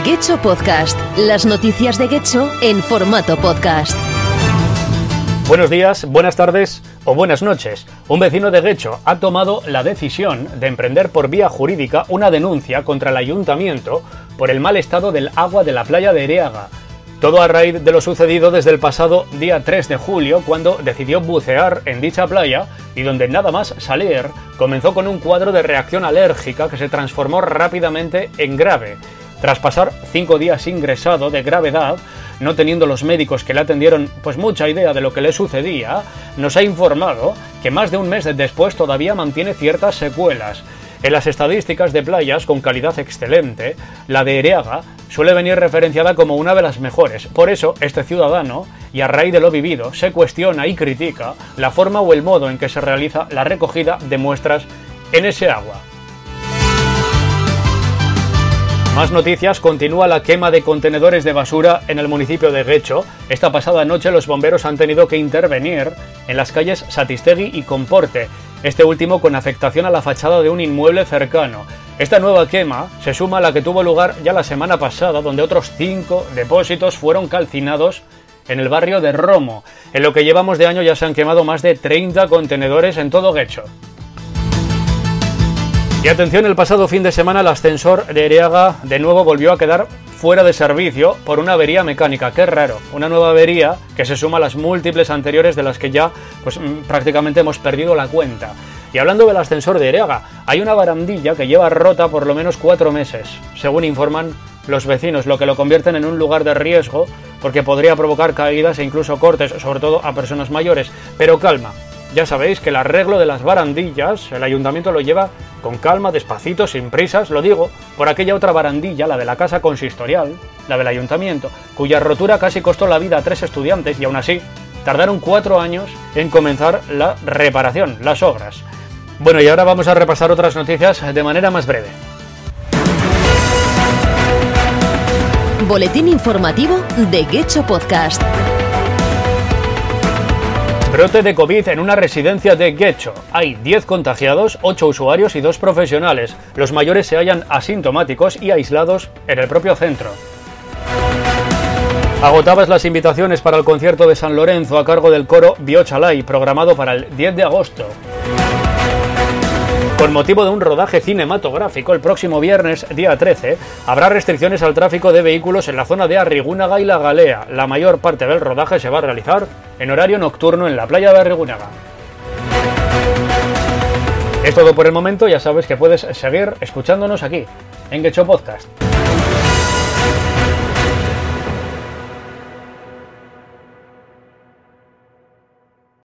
Getxo Podcast, las noticias de Getxo en formato podcast. Buenos días, buenas tardes o buenas noches. Un vecino de Getxo ha tomado la decisión de emprender por vía jurídica una denuncia contra el ayuntamiento por el mal estado del agua de la playa de Ereaga. Todo a raíz de lo sucedido desde el pasado día 3 de julio, cuando decidió bucear en dicha playa y donde nada más salir comenzó con un cuadro de reacción alérgica que se transformó rápidamente en grave. Tras pasar 5 días ingresado de gravedad, no teniendo los médicos que le atendieron pues mucha idea de lo que le sucedía, nos ha informado que más de un mes después todavía mantiene ciertas secuelas. En las estadísticas de playas con calidad excelente, la de Ereaga suele venir referenciada como una de las mejores. Por eso, este ciudadano, y a raíz de lo vivido, se cuestiona y critica la forma o el modo en que se realiza la recogida de muestras en ese agua. Más noticias. Continúa la quema de contenedores de basura en el municipio de Getxo. Esta pasada noche los bomberos han tenido que intervenir en las calles Satistegui y Comporte, este último con afectación a la fachada de un inmueble cercano. Esta nueva quema se suma a la que tuvo lugar ya la semana pasada, donde otros 5 depósitos fueron calcinados en el barrio de Romo. En lo que llevamos de año ya se han quemado más de 30 contenedores en todo Getxo. Y atención, el pasado fin de semana el ascensor de Ereaga de nuevo volvió a quedar fuera de servicio por una avería mecánica. Qué raro, una nueva avería que se suma a las múltiples anteriores de las que ya prácticamente hemos perdido la cuenta. Y hablando del ascensor de Ereaga, hay una barandilla que lleva rota por lo menos 4 meses, según informan los vecinos, lo que lo convierten en un lugar de riesgo porque podría provocar caídas e incluso cortes, sobre todo a personas mayores. Pero calma, ya sabéis que el arreglo de las barandillas el ayuntamiento lo lleva con calma, despacito, sin prisas. Lo digo por aquella otra barandilla, la de la casa consistorial, la del ayuntamiento, cuya rotura casi costó la vida a 3 estudiantes y aún así tardaron 4 años en comenzar la reparación, las obras. Bueno, y ahora vamos a repasar otras noticias de manera más breve. Boletín informativo de Getxo Podcast. Brote de COVID en una residencia de Getxo. Hay 10 contagiados, 8 usuarios y 2 profesionales. Los mayores se hallan asintomáticos y aislados en el propio centro. Agotadas las invitaciones para el concierto de San Lorenzo a cargo del coro Biochalai, programado para el 10 de agosto. Con motivo de un rodaje cinematográfico, el próximo viernes, día 13, habrá restricciones al tráfico de vehículos en la zona de Arrigúnaga y La Galea. La mayor parte del rodaje se va a realizar en horario nocturno en la playa de Arrigúnaga. Es todo por el momento. Ya sabes que puedes seguir escuchándonos aquí, en Getxo Podcast.